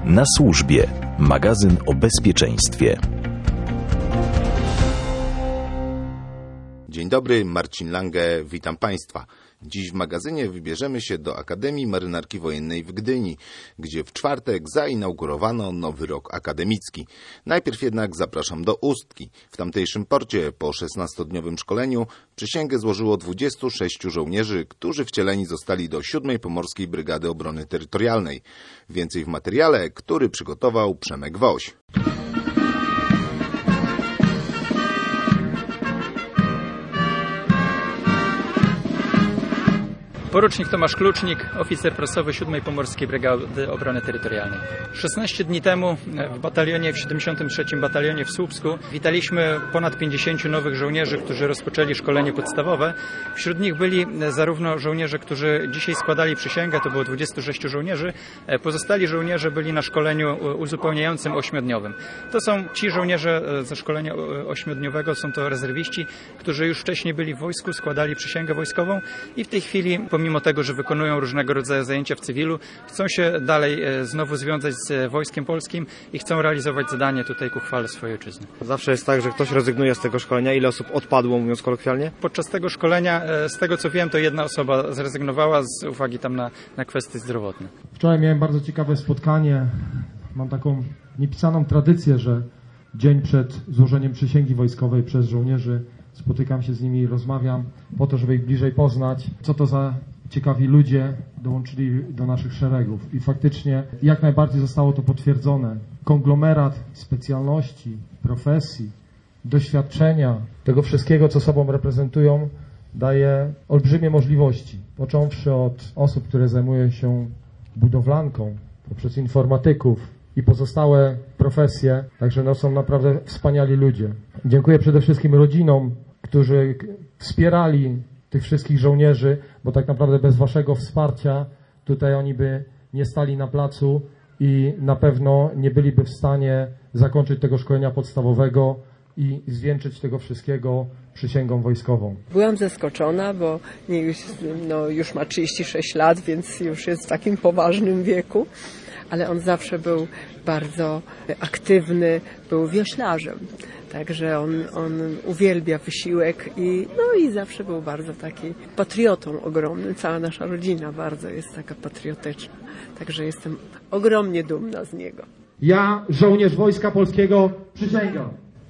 Na służbie. Magazyn o bezpieczeństwie. Dzień dobry, Marcin Lange, witam Państwa. Dziś w magazynie wybierzemy się do Akademii Marynarki Wojennej w Gdyni, gdzie w czwartek zainaugurowano nowy rok akademicki. Najpierw jednak zapraszam do Ustki. W tamtejszym porcie po 16-dniowym szkoleniu przysięgę złożyło 26 żołnierzy, którzy wcieleni zostali do 7. Pomorskiej Brygady Obrony Terytorialnej. Więcej w materiale, który przygotował Przemek Woś. Porucznik Tomasz Klucznik, oficer prasowy 7. Pomorskiej Brygady Obrony Terytorialnej. 16 dni temu w batalionie, w 73. Batalionie w Słupsku witaliśmy ponad 50 nowych żołnierzy, którzy rozpoczęli szkolenie podstawowe. Wśród nich byli zarówno żołnierze, którzy dzisiaj składali przysięgę, to było 26 żołnierzy, pozostali żołnierze byli na szkoleniu uzupełniającym 8-dniowym. To są ci żołnierze ze szkolenia 8-dniowego, są to rezerwiści, którzy już wcześniej byli w wojsku, składali przysięgę wojskową i w tej chwili, pomimo tego, że wykonują różnego rodzaju zajęcia w cywilu, chcą się dalej znowu związać z Wojskiem Polskim i chcą realizować zadanie tutaj ku chwale swojej ojczyzny. Zawsze jest tak, że ktoś rezygnuje z tego szkolenia. Ile osób odpadło, mówiąc kolokwialnie? Podczas tego szkolenia, z tego co wiem, to jedna osoba zrezygnowała z uwagi tam na kwestie zdrowotne. Wczoraj miałem bardzo ciekawe spotkanie. Mam taką niepisaną tradycję, że dzień przed złożeniem przysięgi wojskowej przez żołnierzy spotykam się z nimi i rozmawiam po to, żeby ich bliżej poznać, co to za ciekawi ludzie dołączyli do naszych szeregów. I faktycznie jak najbardziej zostało to potwierdzone. Konglomerat specjalności, profesji, doświadczenia, tego wszystkiego, co sobą reprezentują, daje olbrzymie możliwości. Począwszy od osób, które zajmują się budowlanką, poprzez informatyków i pozostałe profesje. Także są naprawdę wspaniali ludzie. Dziękuję przede wszystkim rodzinom, którzy wspierali tych wszystkich żołnierzy, bo tak naprawdę bez waszego wsparcia tutaj oni by nie stali na placu i na pewno nie byliby w stanie zakończyć tego szkolenia podstawowego i zwieńczyć tego wszystkiego przysięgą wojskową. Byłam zaskoczona, bo już ma 36 lat, więc już jest w takim poważnym wieku, ale on zawsze był bardzo aktywny, był wioślarzem. Także on uwielbia wysiłek i zawsze był bardzo taki patriotą ogromnym. Cała nasza rodzina bardzo jest taka patriotyczna. Także jestem ogromnie dumna z niego. Ja, żołnierz Wojska Polskiego, przysięgam.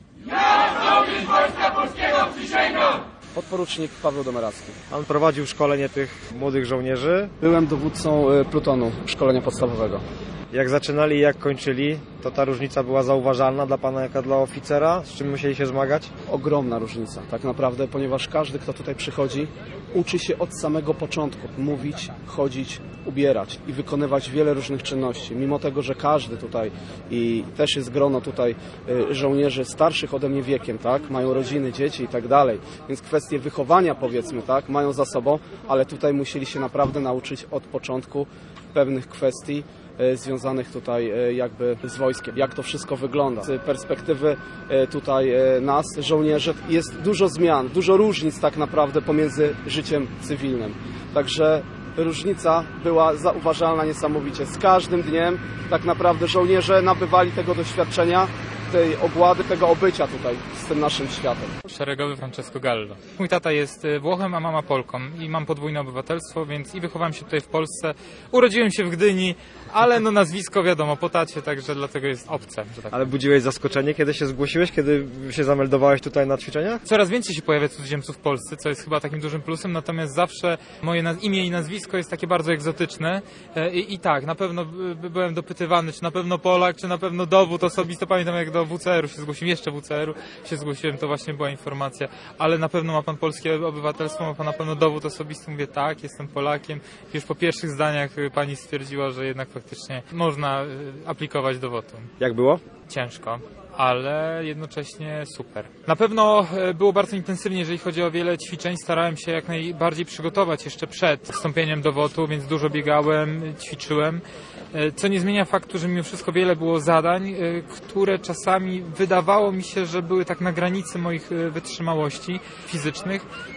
Ja, żołnierz Wojska Polskiego, przysięgam! Podporucznik Paweł Domeracki. On prowadził szkolenie tych młodych żołnierzy. Byłem dowódcą plutonu szkolenia podstawowego. Jak zaczynali i jak kończyli, to ta różnica była zauważalna dla pana jako dla oficera? Z czym musieli się zmagać? Ogromna różnica, tak naprawdę, ponieważ każdy, kto tutaj przychodzi, uczy się od samego początku mówić, chodzić, ubierać i wykonywać wiele różnych czynności. Mimo tego, że każdy tutaj i też jest grono tutaj żołnierzy starszych ode mnie wiekiem, tak, mają rodziny, dzieci i tak dalej, więc kwestie wychowania, powiedzmy, tak, mają za sobą, ale tutaj musieli się naprawdę nauczyć od początku pewnych kwestii związanych tutaj jakby z wojskiem, jak to wszystko wygląda. Z perspektywy tutaj nas, żołnierzy, jest dużo zmian, dużo różnic tak naprawdę pomiędzy życiem cywilnym. Także różnica była zauważalna niesamowicie. Z każdym dniem tak naprawdę żołnierze nabywali tego doświadczenia, tej ogłady, tego obycia tutaj z tym naszym światem. Szeregowy Francesco Gallo. Mój tata jest Włochem, a mama Polką i mam podwójne obywatelstwo, więc i wychowałem się tutaj w Polsce. Urodziłem się w Gdyni, ale nazwisko wiadomo po tacie, także dlatego jest obce. Tak. Ale budziłeś zaskoczenie, kiedy się zgłosiłeś, kiedy się zameldowałeś tutaj na ćwiczeniach? Coraz więcej się pojawia cudzoziemców w Polsce, co jest chyba takim dużym plusem, natomiast zawsze moje imię i nazwisko jest takie bardzo egzotyczne i tak, na pewno byłem dopytywany, czy na pewno Polak, czy na pewno dowód osobisty. Pamiętam, jak do WCR-u się zgłosiłem, jeszcze WCR-u się zgłosiłem, to właśnie była informacja, ale na pewno ma pan polskie obywatelstwo, ma pan na pewno dowód osobisty. Mówię tak, jestem Polakiem. Już po pierwszych zdaniach pani stwierdziła, że jednak faktycznie można aplikować do wotum. Jak było? Ciężko, ale jednocześnie super. Na pewno było bardzo intensywnie, jeżeli chodzi o wiele ćwiczeń. Starałem się jak najbardziej przygotować jeszcze przed wstąpieniem do WOT-u, więc dużo biegałem, ćwiczyłem. Co nie zmienia faktu, że mimo wszystko wiele było zadań, które czasami wydawało mi się, że były tak na granicy moich wytrzymałości fizycznych.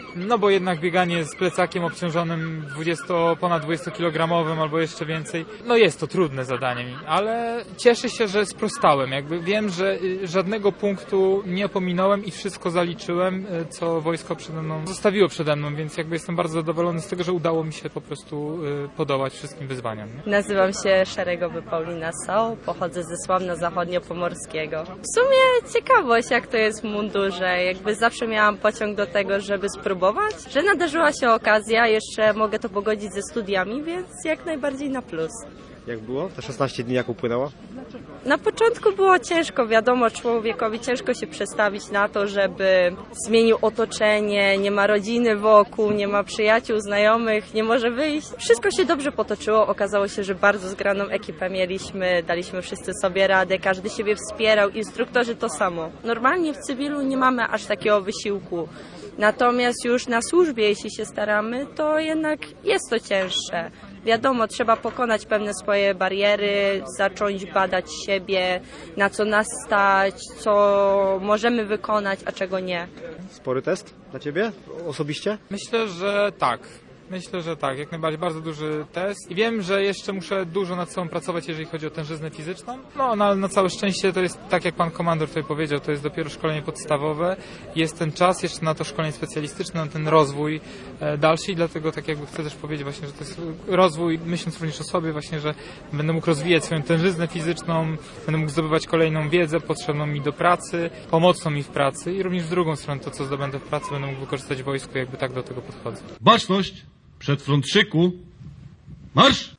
no bo jednak bieganie z plecakiem obciążonym ponad 20-kilogramowym albo jeszcze więcej, no jest to trudne zadanie mi, ale cieszę się, że sprostałem. Jakby wiem, że żadnego punktu nie pominąłem i wszystko zaliczyłem, co wojsko zostawiło przede mną, więc jakby jestem bardzo zadowolony z tego, że udało mi się po prostu podołać wszystkim wyzwaniom. Nazywam się Szeregowy Paulina Soł, pochodzę ze Słomna Zachodniopomorskiego. W sumie ciekawość, jak to jest w mundurze. Jakby zawsze miałam pociąg do tego, żeby spróbować, że nadarzyła się okazja, jeszcze mogę to pogodzić ze studiami, więc jak najbardziej na plus. Jak było? Te 16 dni jak upłynęło? Na początku było ciężko, wiadomo, człowiekowi ciężko się przestawić na to, żeby zmienił otoczenie, nie ma rodziny wokół, nie ma przyjaciół, znajomych, nie może wyjść. Wszystko się dobrze potoczyło, okazało się, że bardzo zgraną ekipę mieliśmy, daliśmy wszyscy sobie radę, każdy siebie wspierał, instruktorzy to samo. Normalnie w cywilu nie mamy aż takiego wysiłku, natomiast już na służbie, jeśli się staramy, to jednak jest to cięższe. Wiadomo, trzeba pokonać pewne swoje bariery, zacząć badać siebie, na co nas stać, co możemy wykonać, a czego nie. Spory test dla Ciebie osobiście? Myślę, że tak. Jak najbardziej, bardzo duży test i wiem, że jeszcze muszę dużo nad sobą pracować, jeżeli chodzi o tężyznę fizyczną. No, na całe szczęście to jest, tak jak pan komandor tutaj powiedział, to jest dopiero szkolenie podstawowe. Jest ten czas jeszcze na to szkolenie specjalistyczne, na ten rozwój dalszy i dlatego tak jakby chcę też powiedzieć właśnie, że to jest rozwój, myśląc również o sobie właśnie, że będę mógł rozwijać swoją tężyznę fizyczną, będę mógł zdobywać kolejną wiedzę potrzebną mi do pracy, pomocną mi w pracy i również w drugą stronę to, co zdobędę w pracy, będę mógł wykorzystać w wojsku, jakby tak do tego podchodzę. Baczność! Przed front szyku. Marsz!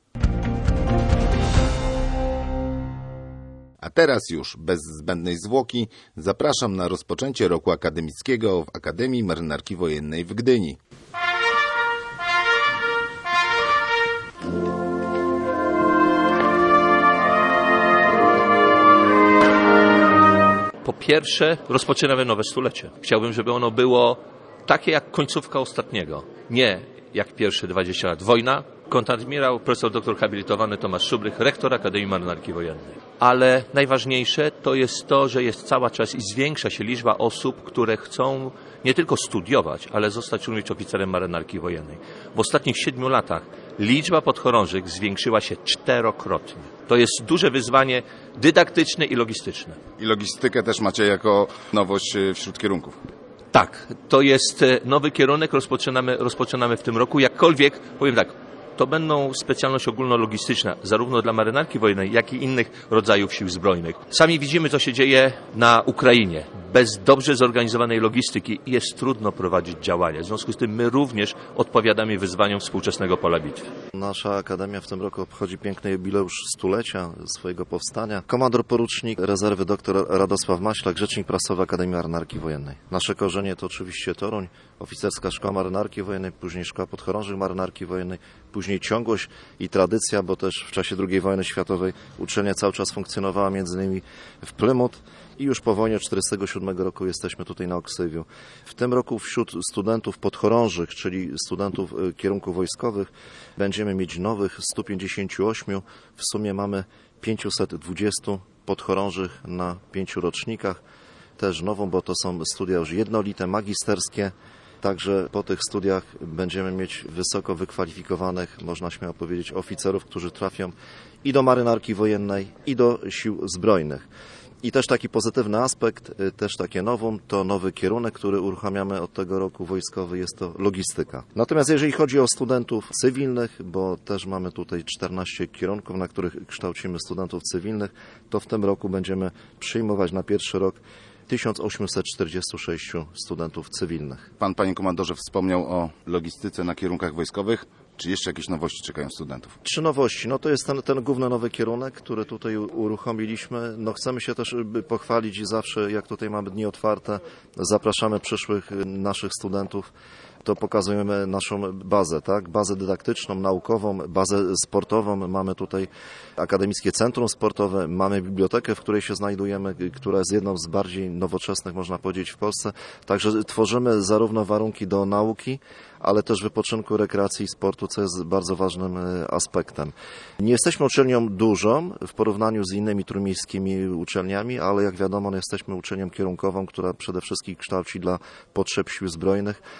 A teraz już, bez zbędnej zwłoki, zapraszam na rozpoczęcie roku akademickiego w Akademii Marynarki Wojennej w Gdyni. Po pierwsze, rozpoczynamy nowe stulecie. Chciałbym, żeby ono było takie jak końcówka ostatniego. Nie jak pierwsze 20 lat. Wojna, kontradmirał, profesor doktor habilitowany Tomasz Szubrych, rektor Akademii Marynarki Wojennej. Ale najważniejsze to jest to, że jest cały czas i zwiększa się liczba osób, które chcą nie tylko studiować, ale zostać również oficerem Marynarki Wojennej. W ostatnich 7 latach liczba podchorążych zwiększyła się 4-krotnie. To jest duże wyzwanie dydaktyczne i logistyczne. I logistykę też macie jako nowość wśród kierunków. Tak, to jest nowy kierunek, rozpoczynamy w tym roku. Jakkolwiek, powiem tak, to będą specjalność ogólnologistyczna, zarówno dla Marynarki Wojennej, jak i innych rodzajów sił zbrojnych. Sami widzimy, co się dzieje na Ukrainie. Bez dobrze zorganizowanej logistyki jest trudno prowadzić działania. W związku z tym my również odpowiadamy wyzwaniom współczesnego pola bitwy. Nasza Akademia w tym roku obchodzi piękny jubileusz stulecia swojego powstania. Komandor porucznik rezerwy dr Radosław Maślak, rzecznik prasowy Akademii Marynarki Wojennej. Nasze korzenie to oczywiście Toruń, oficerska szkoła Marynarki Wojennej, później szkoła podchorążych Marynarki Wojennej, później ciągłość i tradycja, bo też w czasie II wojny światowej uczelnia cały czas funkcjonowała między innymi w Plymouth i już po wojnie 1947 roku jesteśmy tutaj na Oksywiu. W tym roku wśród studentów podchorążych, czyli studentów kierunków wojskowych, będziemy mieć nowych 158. W sumie mamy 520 podchorążych na 5 rocznikach. Też nową, bo to są studia już jednolite, magisterskie. Także po tych studiach będziemy mieć wysoko wykwalifikowanych, można śmiało powiedzieć, oficerów, którzy trafią i do Marynarki Wojennej, i do Sił Zbrojnych. I też taki pozytywny aspekt, też takie nowum, to nowy kierunek, który uruchamiamy od tego roku wojskowy, jest to logistyka. Natomiast jeżeli chodzi o studentów cywilnych, bo też mamy tutaj 14 kierunków, na których kształcimy studentów cywilnych, to w tym roku będziemy przyjmować na pierwszy rok 1846 studentów cywilnych. Pan, panie komandorze, wspomniał o logistyce na kierunkach wojskowych. Czy jeszcze jakieś nowości czekają studentów? 3 nowości. No to jest ten główny nowy kierunek, który tutaj uruchomiliśmy. No chcemy się też pochwalić i zawsze, jak tutaj mamy dni otwarte, zapraszamy przyszłych naszych studentów. To pokazujemy naszą bazę, tak? Bazę dydaktyczną, naukową, bazę sportową. Mamy tutaj Akademickie Centrum Sportowe, mamy bibliotekę, w której się znajdujemy, która jest jedną z bardziej nowoczesnych, można powiedzieć, w Polsce. Także tworzymy zarówno warunki do nauki, ale też wypoczynku, rekreacji i sportu, co jest bardzo ważnym aspektem. Nie jesteśmy uczelnią dużą w porównaniu z innymi trójmiejskimi uczelniami, ale jak wiadomo, jesteśmy uczelnią kierunkową, która przede wszystkim kształci dla potrzeb sił zbrojnych, a myślę,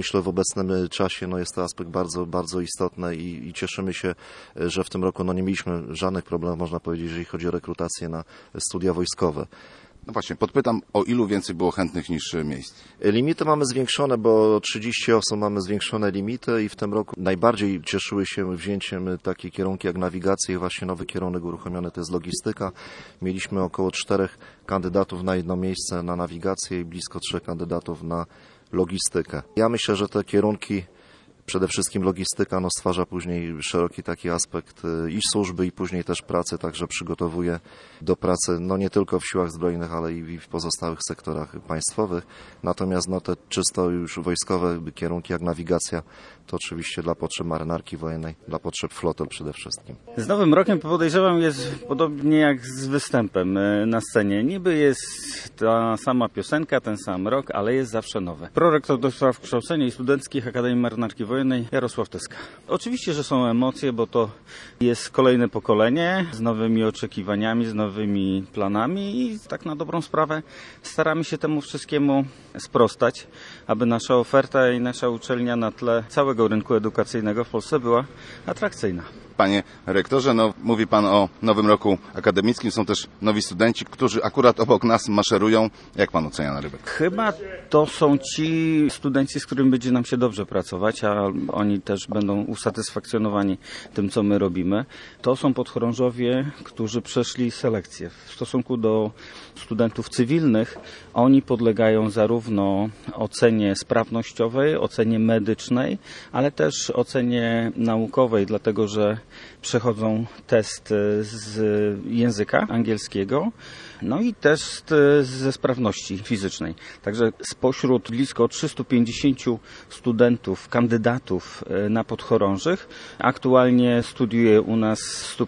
myślę w obecnym czasie jest to aspekt bardzo, bardzo istotny i cieszymy się, że w tym roku nie mieliśmy żadnych problemów, można powiedzieć, jeżeli chodzi o rekrutację na studia wojskowe. No właśnie, podpytam, o ilu więcej było chętnych niż miejsc? Limity mamy zwiększone, bo 30 osób mamy zwiększone limity i w tym roku najbardziej cieszyły się wzięciem takie kierunki jak nawigacja i właśnie nowy kierunek uruchomiony to jest logistyka. Mieliśmy około 4 kandydatów na jedno miejsce na nawigację i blisko 3 kandydatów na logistykę. Ja myślę, że te kierunki, przede wszystkim logistyka, stwarza później szeroki taki aspekt i służby, i później też pracy, także przygotowuje do pracy nie tylko w siłach zbrojnych, ale i w pozostałych sektorach państwowych. Natomiast te czysto już wojskowe kierunki jak nawigacja, to oczywiście dla potrzeb marynarki wojennej, dla potrzeb flotel przede wszystkim. Z Nowym Rokiem podejrzewam jest podobnie jak z występem na scenie. Niby jest ta sama piosenka, ten sam rok, ale jest zawsze nowe. Prorektor do spraw kształcenia i studenckich Akademii Marynarki Wojennej Jarosław Tyska. Oczywiście, że są emocje, bo to jest kolejne pokolenie z nowymi oczekiwaniami, z nowymi planami i tak na dobrą sprawę staramy się temu wszystkiemu sprostać, aby nasza oferta i nasza uczelnia na tle całego rynku edukacyjnego w Polsce była atrakcyjna. Panie rektorze, mówi Pan o Nowym Roku Akademickim, są też nowi studenci, którzy akurat obok nas maszerują. Jak Pan ocenia narybek? Chyba to są ci studenci, z którymi będzie nam się dobrze pracować, a oni też będą usatysfakcjonowani tym, co my robimy. To są podchorążowie, którzy przeszli selekcję. W stosunku do studentów cywilnych, oni podlegają zarówno ocenie sprawnościowej, ocenie medycznej, ale też ocenie naukowej, dlatego że przechodzą test z języka angielskiego, i test ze sprawności fizycznej. Także spośród blisko 350 studentów, kandydatów na podchorążych, aktualnie studiuje u nas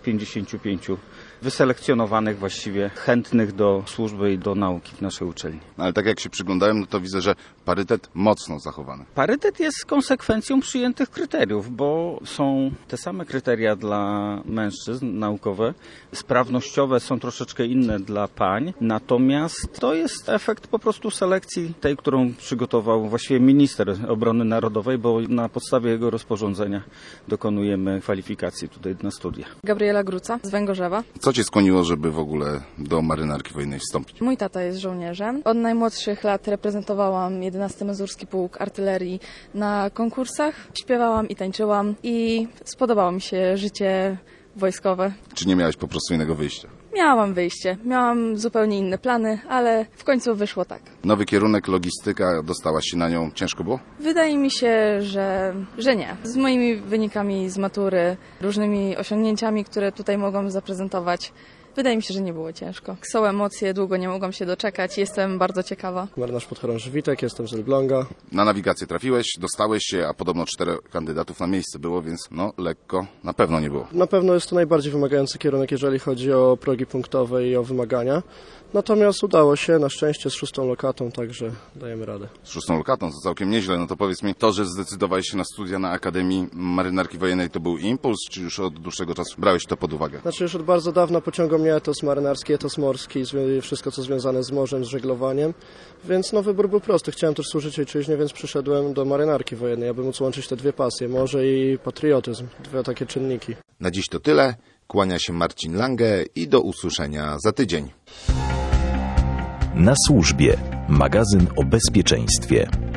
155 wyselekcjonowanych właściwie chętnych do służby i do nauki w naszej uczelni. Ale tak jak się przyglądałem, to widzę, że parytet mocno zachowany. Parytet jest konsekwencją przyjętych kryteriów, bo są te same kryteria dla mężczyzn naukowe. Sprawnościowe są troszeczkę inne dla pań, natomiast to jest efekt po prostu selekcji tej, którą przygotował właściwie minister obrony narodowej, bo na podstawie jego rozporządzenia dokonujemy kwalifikacji tutaj na studia. Gabriela Gruca z Węgorzewa. Co Cię skłoniło, żeby w ogóle do Marynarki Wojennej wstąpić? Mój tata jest żołnierzem. Od najmłodszych lat reprezentowałam 11 Mazurski Pułk Artylerii na konkursach. Śpiewałam i tańczyłam i spodobało mi się życie wojskowe. Czy nie miałeś po prostu innego wyjścia? Miałam wyjście, miałam zupełnie inne plany, ale w końcu wyszło tak. Nowy kierunek, logistyka, dostałaś się na nią, ciężko było? Wydaje mi się, że nie. Z moimi wynikami z matury, różnymi osiągnięciami, które tutaj mogłam zaprezentować, wydaje mi się, że nie było ciężko. Są emocje, długo nie mogłam się doczekać, jestem bardzo ciekawa. Marynarz podchorąży Witek, jestem z Elbląga. Na nawigację trafiłeś, dostałeś się, a podobno 4 kandydatów na miejsce było, więc lekko na pewno nie było. Na pewno jest to najbardziej wymagający kierunek, jeżeli chodzi o progi punktowe i o wymagania. Natomiast udało się, na szczęście, z 6. lokatą, także dajemy radę. Z 6. lokatą, to całkiem nieźle. To powiedz mi, to, że zdecydowałeś się na studia na Akademii Marynarki Wojennej, to był impuls, czy już od dłuższego czasu brałeś to pod uwagę? Znaczy już od bardzo dawna pociągał mnie etos marynarski, etos morski, wszystko co związane z morzem, z żeglowaniem, więc wybór był prosty. Chciałem też służyć ojczyźnie, więc przyszedłem do Marynarki Wojennej, aby móc łączyć te dwie pasje, morze i patriotyzm, dwa takie czynniki. Na dziś to tyle. Kłania się Marcin Lange i do usłyszenia za tydzień. Na służbie. Magazyn o bezpieczeństwie.